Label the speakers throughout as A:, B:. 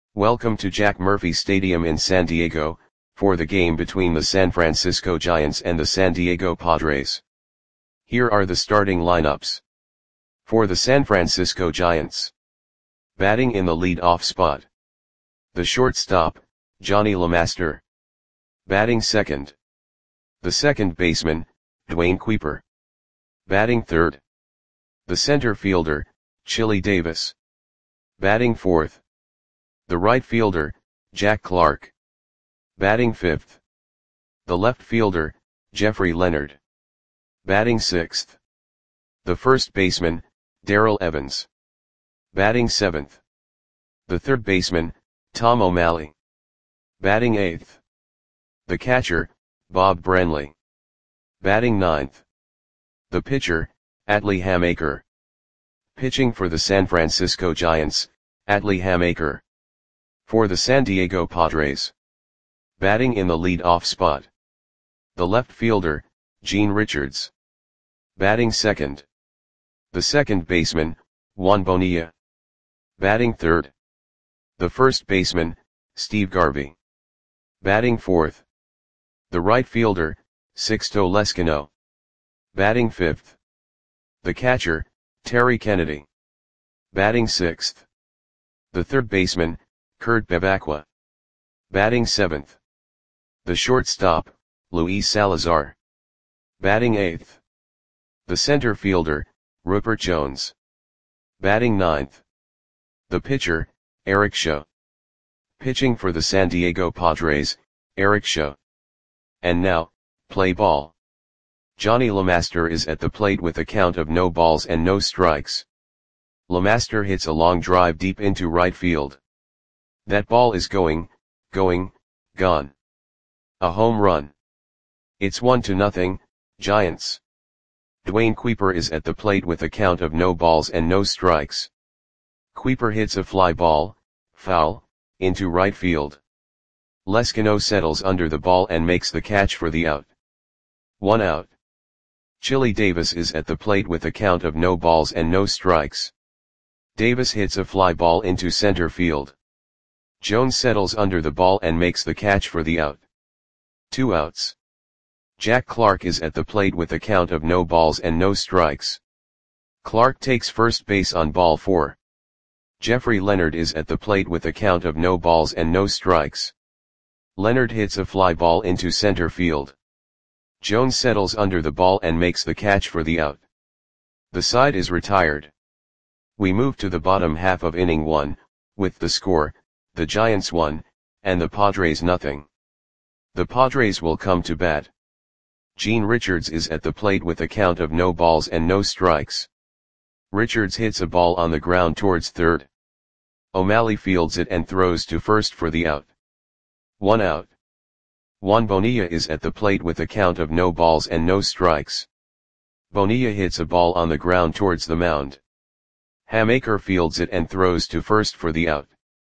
A: Welcome to Jack Murphy Stadium in San Diego, for the game between the San Francisco Giants and the San Diego Padres. Here are the starting lineups. For the San Francisco Giants. Batting in the lead-off spot. The shortstop, Johnny LeMaster. Batting second. The second baseman, Dwayne Kuiper. Batting third. The center fielder, Chili Davis. Batting fourth. The right fielder, Jack Clark. Batting fifth. The left fielder, Jeffrey Leonard. Batting sixth. The first baseman, Darrell Evans. Batting seventh. The third baseman, Tom O'Malley. Batting eighth. The catcher, Bob Branley. Batting ninth. The pitcher, Atlee Hammaker. Pitching for the San Francisco Giants, Atlee Hammaker. For the San Diego Padres. Batting in the lead-off spot. The left fielder, Gene Richards. Batting second. The second baseman, Juan Bonilla. Batting third. The first baseman, Steve Garvey. Batting fourth. The right fielder, Sixto Leskino. Batting fifth. The catcher, Terry Kennedy. Batting sixth. The third baseman, Kurt Bevacqua. Batting seventh. The shortstop, Luis Salazar. Batting eighth. The center fielder, Rupert Jones. Batting ninth. The pitcher, Eric Shaw. Pitching for the San Diego Padres, Eric Shaw. And now, play ball. Johnny LeMaster is at the plate with a count of no balls and no strikes. LeMaster hits a long drive deep into right field. That ball is gone. A home run. It's 1-0, Giants. Dwayne Kuiper is at the plate with a count of no balls and no strikes. Kuiper hits a fly ball, foul, into right field. Leskino settles under the ball and makes the catch for the out. 1 out. Chili Davis is at the plate with a count of no balls and no strikes. Davis hits a fly ball into center field. Jones settles under the ball and makes the catch for the out. 2 outs. Jack Clark is at the plate with a count of no balls and no strikes. Clark takes first base on ball 4. Jeffrey Leonard is at the plate with a count of no balls and no strikes. Leonard hits a fly ball into center field. Jones settles under the ball and makes the catch for the out. The side is retired. We move to the bottom half of inning 1, with the score, the Giants 1, and the Padres nothing. The Padres will come to bat. Gene Richards is at the plate with a count of no balls and no strikes. Richards hits a ball on the ground towards third. O'Malley fields it and throws to first for the out. 1 out. Juan Bonilla is at the plate with a count of no balls and no strikes. Bonilla hits a ball on the ground towards the mound. Hammaker fields it and throws to first for the out.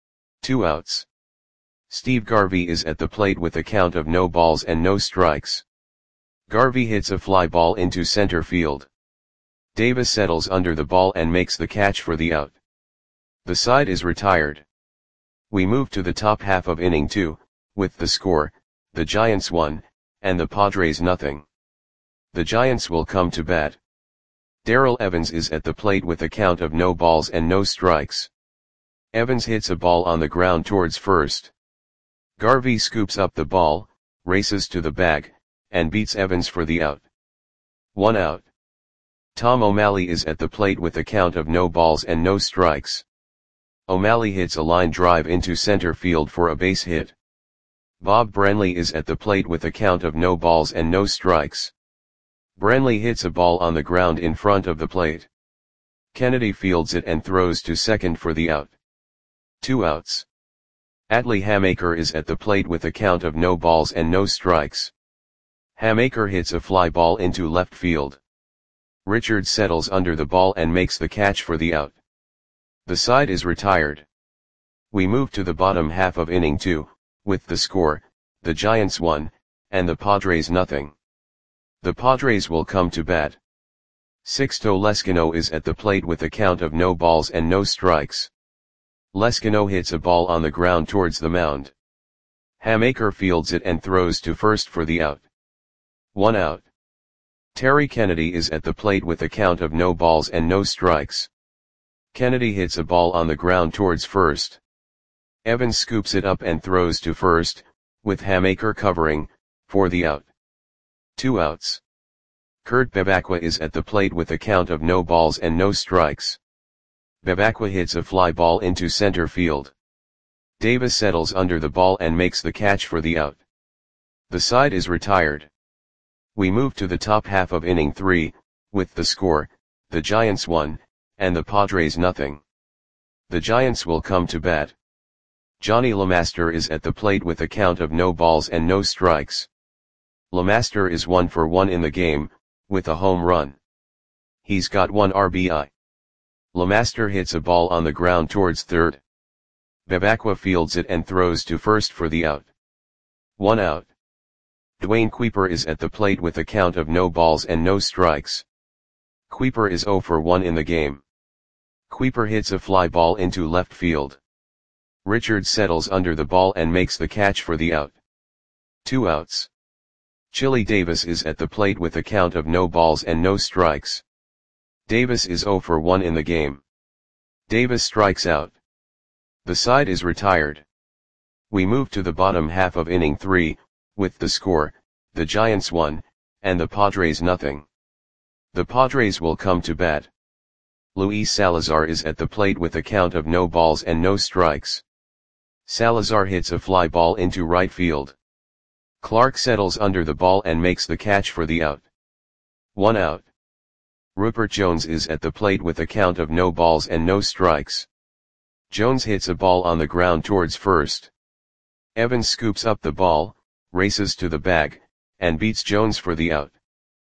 A: 2 outs. Steve Garvey is at the plate with a count of no balls and no strikes. Garvey hits a fly ball into center field. Davis settles under the ball and makes the catch for the out. The side is retired. We move to the top half of inning 2, with the score, the Giants 1, and the Padres nothing. The Giants will come to bat. Darrell Evans is at the plate with a count of no balls and no strikes. Evans hits a ball on the ground towards first. Garvey scoops up the ball, races to the bag, and beats Evans for the out. 1 out. Tom O'Malley is at the plate with a count of no balls and no strikes. O'Malley hits a line drive into center field for a base hit. Bob Branley is at the plate with a count of no balls and no strikes. Branley hits a ball on the ground in front of the plate. Kennedy fields it and throws to second for the out. 2 outs. Atlee Hammaker is at the plate with a count of no balls and no strikes. Hammaker hits a fly ball into left field. Richards settles under the ball and makes the catch for the out. The side is retired. We move to the bottom half of inning 2, with the score, the Giants 1, and the Padres nothing. The Padres will come to bat. Sixto Leskino is at the plate with a count of no balls and no strikes. Leskino hits a ball on the ground towards the mound. Hamaker fields it and throws to first for the out. 1 out. Terry Kennedy is at the plate with a count of no balls and no strikes. Kennedy hits a ball on the ground towards first. Evans scoops it up and throws to first, with Hamaker covering, for the out. 2 outs. Kurt Bevacqua is at the plate with a count of no balls and no strikes. Bevacqua hits a fly ball into center field. Davis settles under the ball and makes the catch for the out. The side is retired. We move to the top half of inning 3, with the score, the Giants 1, and the Padres nothing. The Giants will come to bat. Johnny LeMaster is at the plate with a count of no balls and no strikes. LeMaster is 1 for 1 in the game, with a home run. He's got 1 RBI. LeMaster hits a ball on the ground towards third. Bevacqua fields it and throws to first for the out. 1 out. Dwayne Kuiper is at the plate with a count of no balls and no strikes. Kuiper is 0 for 1 in the game. Kuiper hits a fly ball into left field. Richards settles under the ball and makes the catch for the out. 2 outs. Chili Davis is at the plate with a count of no balls and no strikes. Davis is 0 for 1 in the game. Davis strikes out. The side is retired. We move to the bottom half of inning 3, with the score, the Giants 1, and the Padres nothing. The Padres will come to bat. Luis Salazar is at the plate with a count of no balls and no strikes. Salazar hits a fly ball into right field. Clark settles under the ball and makes the catch for the out. 1 out. Rupert Jones is at the plate with a count of no balls and no strikes. Jones hits a ball on the ground towards first. Evans scoops up the ball, races to the bag, and beats Jones for the out.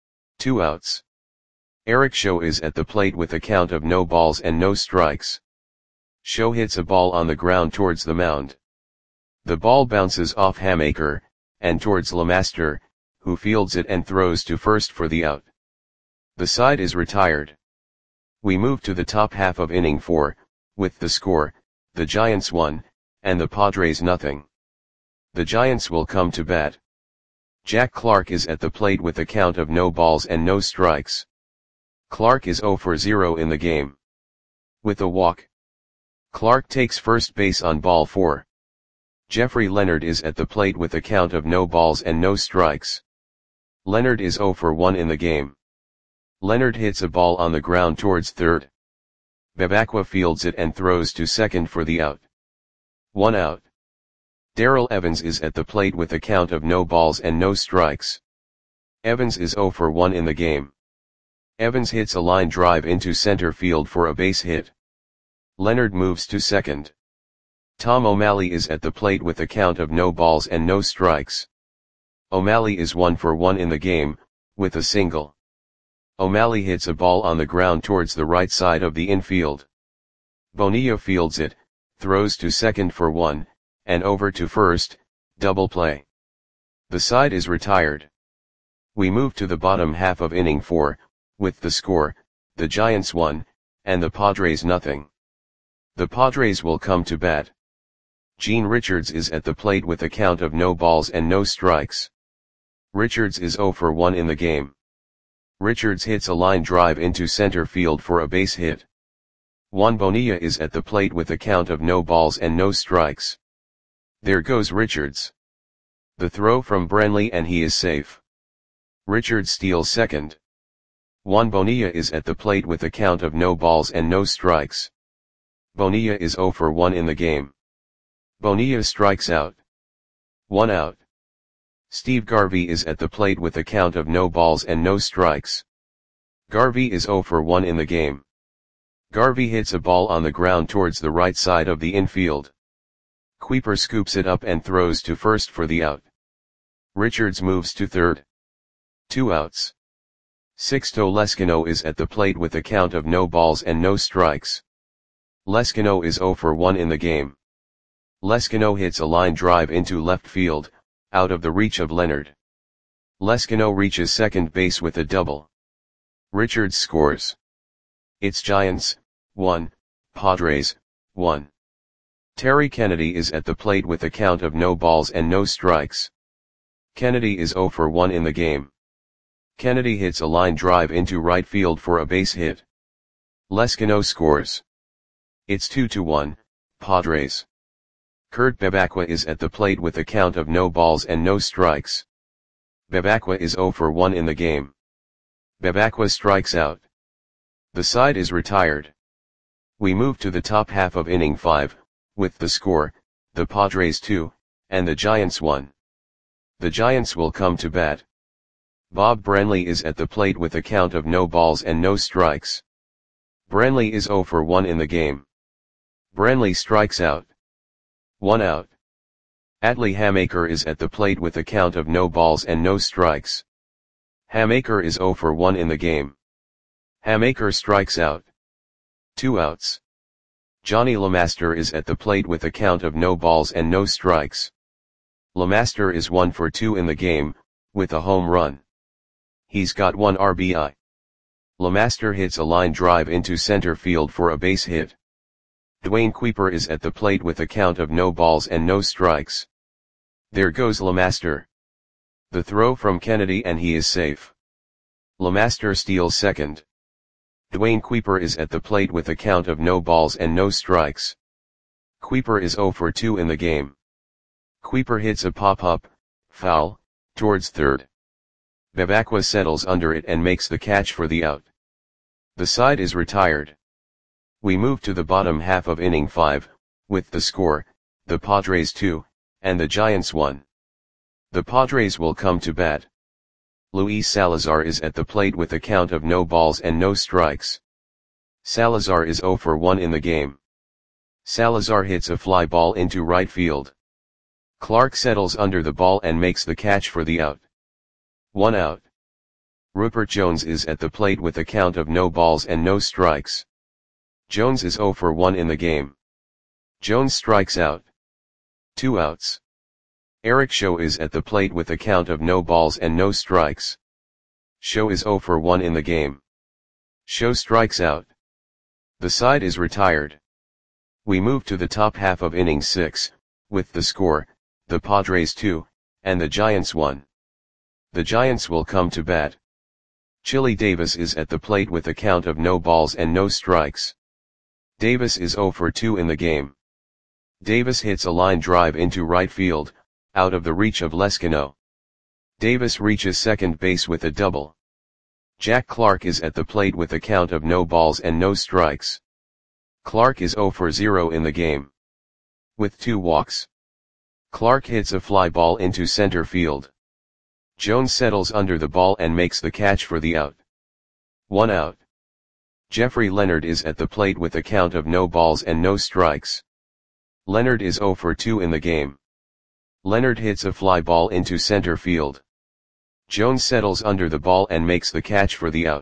A: 2 outs. Eric Show is at the plate with a count of no balls and no strikes. Show hits a ball on the ground towards the mound. The ball bounces off Hamaker, and towards LeMaster, who fields it and throws to first for the out. The side is retired. We move to the top half of inning 4, with the score, the Giants 1, and the Padres nothing. The Giants will come to bat. Jack Clark is at the plate with a count of no balls and no strikes. Clark is 0 for 0 in the game. With a walk. Clark takes first base on ball 4. Jeffrey Leonard is at the plate with a count of no balls and no strikes. Leonard is 0 for 1 in the game. Leonard hits a ball on the ground towards third. Bevacqua fields it and throws to second for the out. 1 out. Darrell Evans is at the plate with a count of no balls and no strikes. Evans is 0 for 1 in the game. Evans hits a line drive into center field for a base hit. Leonard moves to second. Tom O'Malley is at the plate with a count of no balls and no strikes. O'Malley is 1 for 1 in the game, with a single. O'Malley hits a ball on the ground towards the right side of the infield. Bonilla fields it, throws to second for 1, and over to first, double play. The side is retired. We move to the bottom half of inning 4, with the score, the Giants 1, and the Padres nothing. The Padres will come to bat. Gene Richards is at the plate with a count of no balls and no strikes. Richards is 0 for 1 in the game. Richards hits a line drive into center field for a base hit. Juan Bonilla is at the plate with a count of no balls and no strikes. There goes Richards. The throw from Brenly and he is safe. Richards steals second. Juan Bonilla is at the plate with a count of no balls and no strikes. Bonilla is 0 for 1 in the game. Bonilla strikes out. 1 out. Steve Garvey is at the plate with a count of no balls and no strikes. Garvey is 0 for 1 in the game. Garvey hits a ball on the ground towards the right side of the infield. Kuiper scoops it up and throws to first for the out. Richards moves to third. 2 outs. Sixto Leskino is at the plate with a count of no balls and no strikes. Leskino is 0 for 1 in the game. Leskino hits a line drive into left field, out of the reach of Leonard. Leskino reaches second base with a double. Richards scores. It's Giants, 1, Padres, 1. Terry Kennedy is at the plate with a count of no balls and no strikes. Kennedy is 0 for 1 in the game. Kennedy hits a line drive into right field for a base hit. Lescano scores. It's 2-1, Padres. Kurt Bebacqua is at the plate with a count of no balls and no strikes. Bebacqua is 0 for 1 in the game. Bebacqua strikes out. The side is retired. We move to the top half of inning 5, with the score, the Padres 2, and the Giants 1. The Giants will come to bat. Bob Brenly is at the plate with a count of no balls and no strikes. Brenly is 0 for 1 in the game. Brenly strikes out. 1 out. Atlee Hamaker is at the plate with a count of no balls and no strikes. Hamaker is 0 for 1 in the game. Hamaker strikes out. 2 outs. Johnny LeMaster is at the plate with a count of no balls and no strikes. LeMaster is 1 for 2 in the game, with a home run. He's got 1 RBI. LeMaster hits a line drive into center field for a base hit. Dwayne Kuiper is at the plate with a count of no balls and no strikes. There goes LeMaster. The throw from Kennedy and he is safe. LeMaster steals second. Dwayne Kuiper is at the plate with a count of no balls and no strikes. Kuiper is 0 for 2 in the game. Kuiper hits a pop-up, foul, towards third. Bebacqua settles under it and makes the catch for the out. The side is retired. We move to the bottom half of inning 5, with the score, the Padres 2, and the Giants 1. The Padres will come to bat. Luis Salazar is at the plate with a count of no balls and no strikes. Salazar is 0 for 1 in the game. Salazar hits a fly ball into right field. Clark settles under the ball and makes the catch for the out. 1 out. Rupert Jones is at the plate with a count of no balls and no strikes. Jones is 0 for 1 in the game. Jones strikes out. 2 outs. Eric Show is at the plate with a count of no balls and no strikes. Show is 0 for 1 in the game. Show strikes out. The side is retired. We move to the top half of inning 6, with the score, the Padres 2, and the Giants 1. The Giants will come to bat. Chili Davis is at the plate with a count of no balls and no strikes. Davis is 0 for 2 in the game. Davis hits a line drive into right field, out of the reach of Lescano. Davis reaches second base with a double. Jack Clark is at the plate with a count of no balls and no strikes. Clark is 0 for 0 in the game. With 2 walks. Clark hits a fly ball into center field. Jones settles under the ball and makes the catch for the out. 1 out. Jeffrey Leonard is at the plate with a count of no balls and no strikes. Leonard is 0 for 2 in the game. Leonard hits a fly ball into center field. Jones settles under the ball and makes the catch for the out.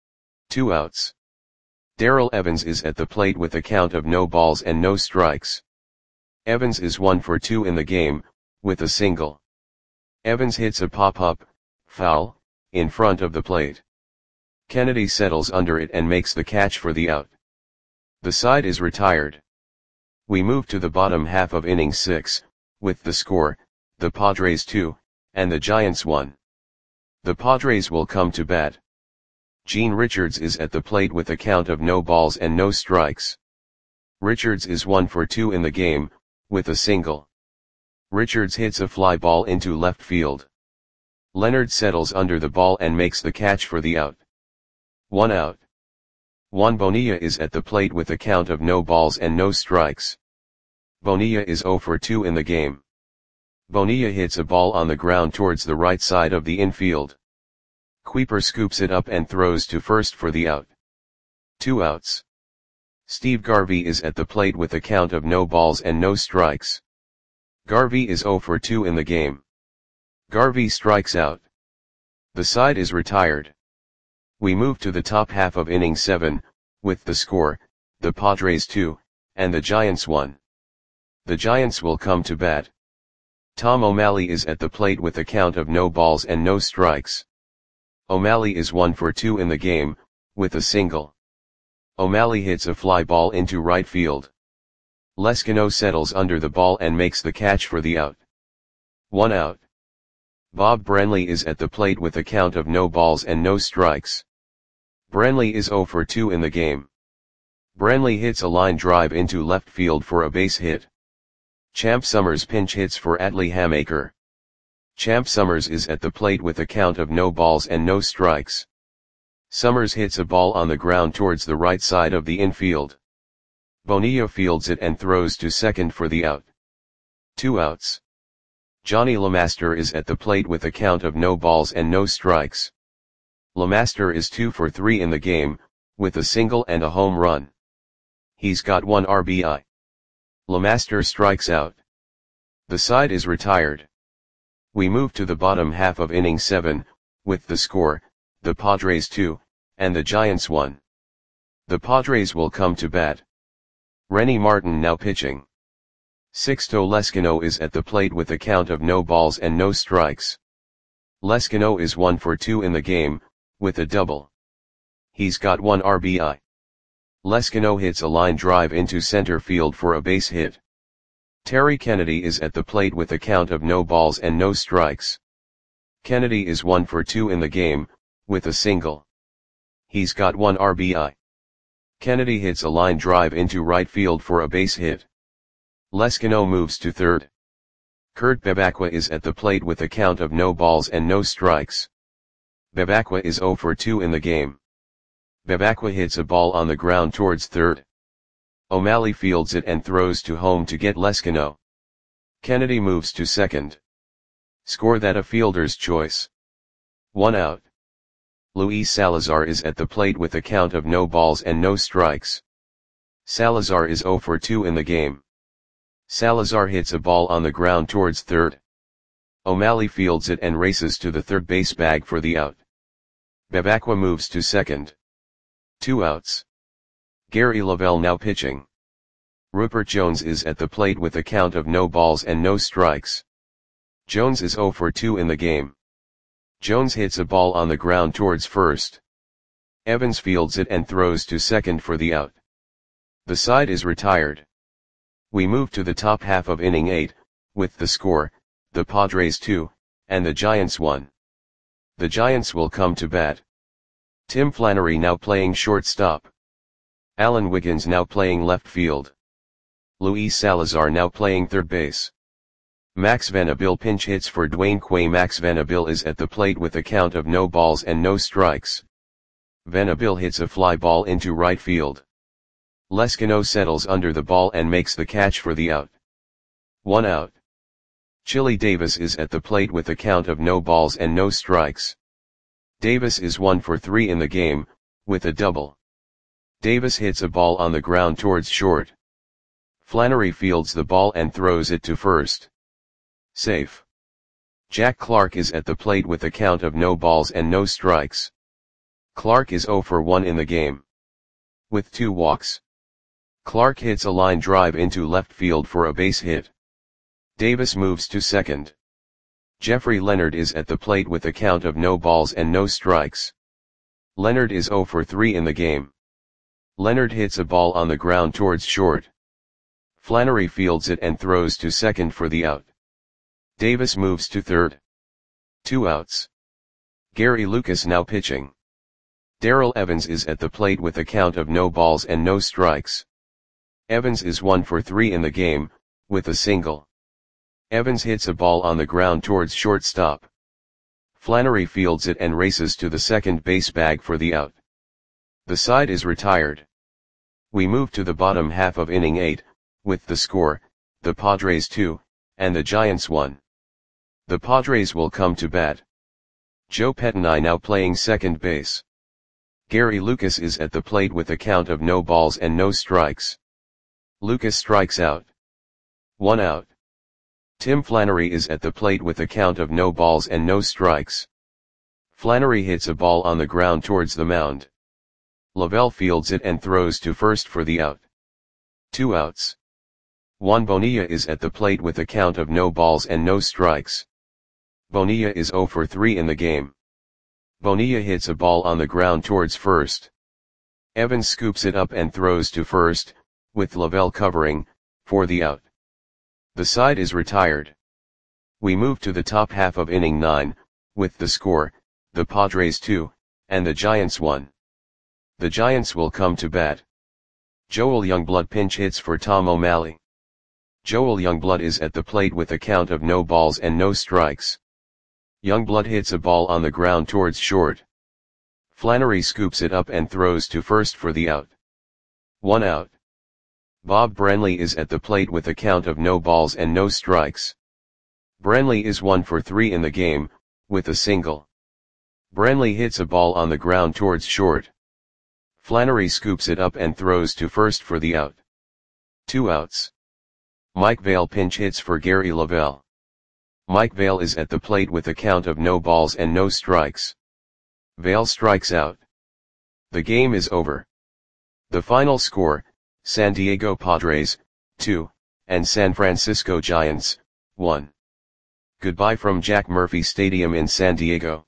A: 2 outs. Darrell Evans is at the plate with a count of no balls and no strikes. Evans is 1 for 2 in the game, with a single. Evans hits a pop-up, foul, in front of the plate. Kennedy settles under it and makes the catch for the out. The side is retired. We move to the bottom half of inning 6, with the score, the Padres 2, and the Giants 1. The Padres will come to bat. Gene Richards is at the plate with a count of no balls and no strikes. Richards is 1 for 2 in the game, with a single. Richards hits a fly ball into left field. Leonard settles under the ball and makes the catch for the out. 1 out. Juan Bonilla is at the plate with a count of no balls and no strikes. Bonilla is 0 for 2 in the game. Bonilla hits a ball on the ground towards the right side of the infield. Kuiper scoops it up and throws to first for the out. 2 outs. Steve Garvey is at the plate with a count of no balls and no strikes. Garvey is 0 for 2 in the game. Garvey strikes out. The side is retired. We move to the top half of inning 7, with the score, the Padres 2, and the Giants 1. The Giants will come to bat. Tom O'Malley is at the plate with a count of no balls and no strikes. O'Malley is 1 for 2 in the game, with a single. O'Malley hits a fly ball into right field. Leskino settles under the ball and makes the catch for the out. 1 out. Bob Brenly is at the plate with a count of no balls and no strikes. Brenly is 0 for 2 in the game. Brenly hits a line drive into left field for a base hit. Champ Summers pinch hits for Atlee Hamaker. Champ Summers is at the plate with a count of no balls and no strikes. Summers hits a ball on the ground towards the right side of the infield. Bonilla fields it and throws to second for the out. 2 outs. Johnny LeMaster is at the plate with a count of no balls and no strikes. LeMaster is 2 for 3 in the game, with a single and a home run. He's got 1 RBI. LeMaster strikes out. The side is retired. We move to the bottom half of inning 7, with the score, the Padres 2, and the Giants 1. The Padres will come to bat. Rennie Martin now pitching. Sixto Leskino is at the plate with a count of no balls and no strikes. Leskino is 1 for 2 in the game, with a double. He's got 1 RBI. Leskino hits a line drive into center field for a base hit. Terry Kennedy is at the plate with a count of no balls and no strikes. Kennedy is 1 for 2 in the game, with a single. He's got 1 RBI. Kennedy hits a line drive into right field for a base hit. Leskino moves to third. Kurt Bebacqua is at the plate with a count of no balls and no strikes. Bebacqua is 0 for 2 in the game. Bebacqua hits a ball on the ground towards third. O'Malley fields it and throws to home to get Leskino. Kennedy moves to second. Score that a fielder's choice. 1 out. Luis Salazar is at the plate with a count of no balls and no strikes. Salazar is 0 for 2 in the game. Salazar hits a ball on the ground towards third. O'Malley fields it and races to the third base bag for the out. Bebacqua moves to second. 2 outs. Gary Lavelle now pitching. Rupert Jones is at the plate with a count of no balls and no strikes. Jones is 0 for 2 in the game. Jones hits a ball on the ground towards first. Evans fields it and throws to second for the out. The side is retired. We move to the top half of inning 8, with the score, the Padres 2, and the Giants 1. The Giants will come to bat. Tim Flannery now playing shortstop. Alan Wiggins now playing left field. Luis Salazar now playing third base. Max Venable pinch hits for Dwayne Quay. Max Venable is at the plate with a count of no balls and no strikes. Venable hits a fly ball into right field. Leskino settles under the ball and makes the catch for the out. 1 out. Chili Davis is at the plate with a count of no balls and no strikes. Davis is 1 for 3 in the game, with a double. Davis hits a ball on the ground towards short. Flannery fields the ball and throws it to first. Safe. Jack Clark is at the plate with a count of no balls and no strikes. Clark is 0 for 1 in the game. With 2 walks. Clark hits a line drive into left field for a base hit. Davis moves to second. Jeffrey Leonard is at the plate with a count of no balls and no strikes. Leonard is 0 for 3 in the game. Leonard hits a ball on the ground towards short. Flannery fields it and throws to second for the out. Davis moves to third. 2 outs. Gary Lucas now pitching. Darrell Evans is at the plate with a count of no balls and no strikes. Evans is 1 for 3 in the game, with a single. Evans hits a ball on the ground towards shortstop. Flannery fields it and races to the second base bag for the out. The side is retired. We move to the bottom half of inning 8, with the score, the Padres 2, and the Giants 1. The Padres will come to bat. Joe Pettinai now playing second base. Gary Lucas is at the plate with a count of no balls and no strikes. Lucas strikes out. 1 out. Tim Flannery is at the plate with a count of no balls and no strikes. Flannery hits a ball on the ground towards the mound. Lavelle fields it and throws to first for the out. 2 outs. Juan Bonilla is at the plate with a count of no balls and no strikes. Bonilla is 0 for 3 in the game. Bonilla hits a ball on the ground towards first. Evans scoops it up and throws to first, with Lavelle covering, for the out. The side is retired. We move to the top half of inning 9, with the score, the Padres 2, and the Giants 1. The Giants will come to bat. Joel Youngblood pinch hits for Tom O'Malley. Joel Youngblood is at the plate with a count of no balls and no strikes. Youngblood hits a ball on the ground towards short. Flannery scoops it up and throws to first for the out. 1 out. Bob Branley is at the plate with a count of no balls and no strikes. Branley is 1 for 3 in the game, with a single. Branley hits a ball on the ground towards short. Flannery scoops it up and throws to first for the out. 2 outs. Mike Vail pinch hits for Gary Lavelle. Mike Vail is at the plate with a count of no balls and no strikes. Vail strikes out. The game is over. The final score, San Diego Padres, 2, and San Francisco Giants, 1. Goodbye from Jack Murphy Stadium in San Diego.